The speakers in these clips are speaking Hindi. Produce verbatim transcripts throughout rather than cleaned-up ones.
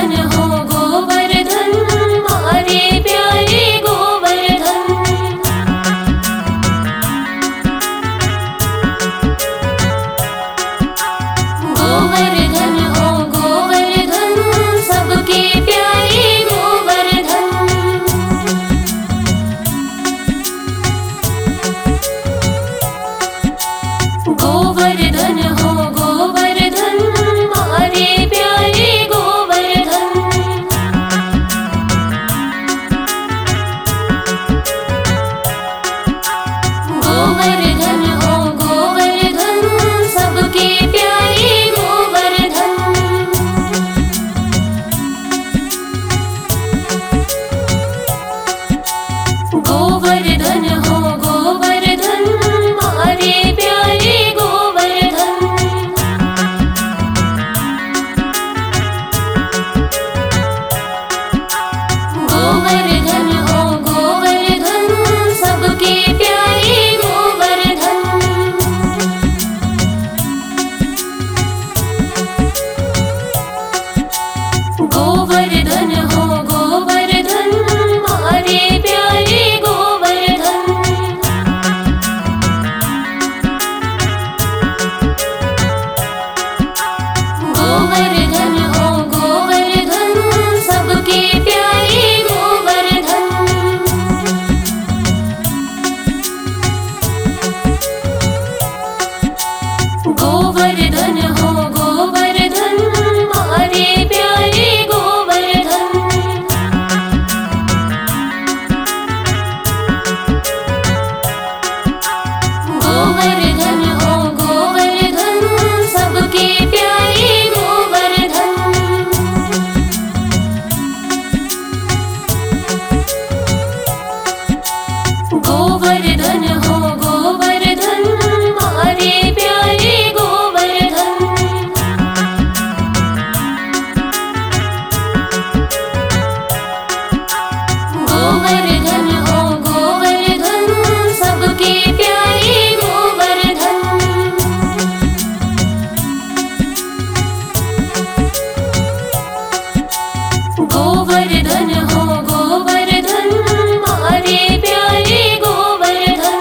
गोवर्धन हो गोवर्धन मारे प्यारे गोवर्धन। गोवर्धन हो गोवर्धन सबके प्यारे गोवर्धन। गोवर्धन हो गोवर्धन मारे प्यारे गोवर्धन। गोवर्धन हो गोवर्धन सबके प्यारे गोवर्धन। गोवर्धन हो गोवर्धन मारे प्यारे गोवर्धन। गोवर्धन हो गोवर्धन सबके प्यारे गोवर्धन। गोवर्धन हो गोवर्धन मारे प्यारे गोवर्धन। गोवर्धन हो गोवर्धन सबके प्यारे गोवर्धन। गोवर्धन हो गोवर्धन मारे प्यारे गोवर्धन। गोवर्धन हो गोवर्धन सबके प्यारे गोवर्धन। गोवर्धन हो गोवर्धन मारे प्यारे गोवर्धन। गोवर्धन हो गोवर्धन सबके प्यारे गोवर्धन। गोवर्धन हो गोवर्धन मारे प्यारे गोवर्धन।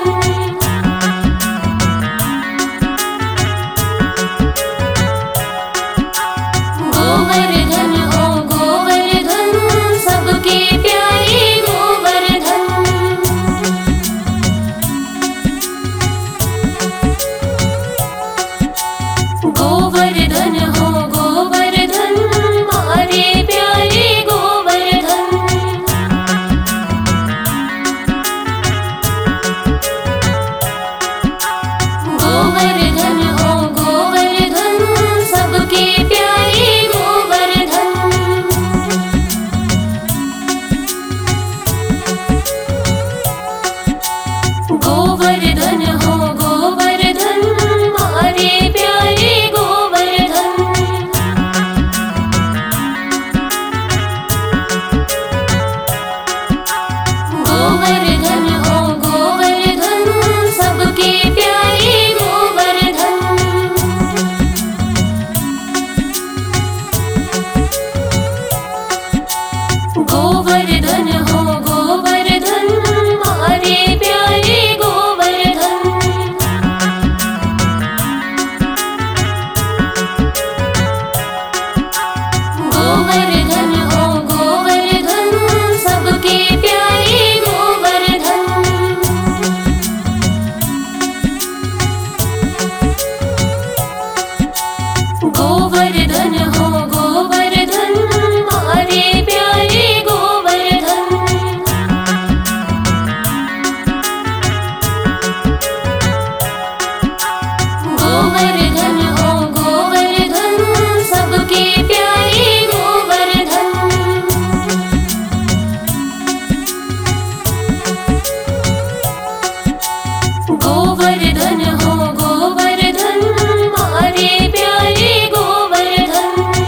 गोवर्धन हो गोवर्धन सबके प्यारे गोवर्धन। गोवर्धन हो गोवर्धन मारे प्यारे गोवर्धन। गोवर्धन हो गोवर्धन सबके प्यारे गोवर्धन। गोवर्धन हो गोवर्धन मारे प्यारे गोवर्धन। गोवर्धन हो गोवर्धन सबके प्यारे गोवर्धन। गोवर्धन हो गोवर्धन मारे प्यारे गोवर्धन। गोवर्धन हो गोवर्धन सबके प्यारे गोवर्धन। गोवर्धन हो गोवर्धन मारे प्यारे गोवर्धन। गोवर्धन हो गोवर्धन सबके प्यारे गोवर्धन। गोवर्धन हो गोवर्धन मारे प्यारे गोवर्धन।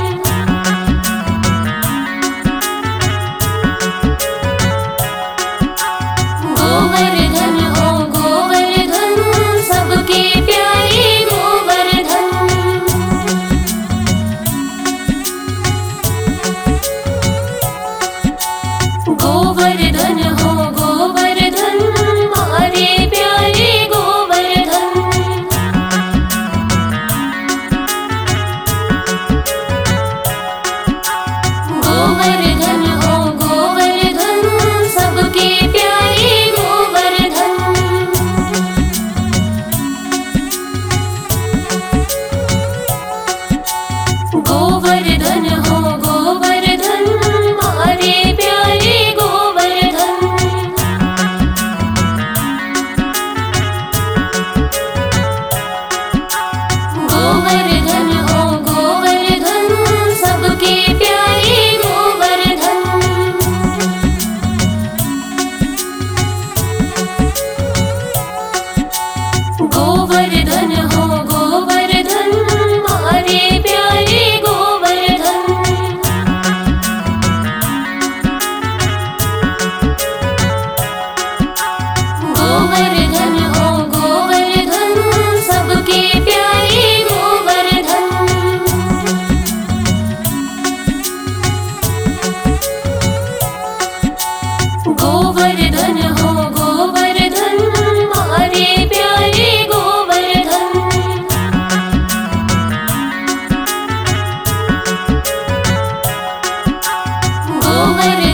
गोवर्धन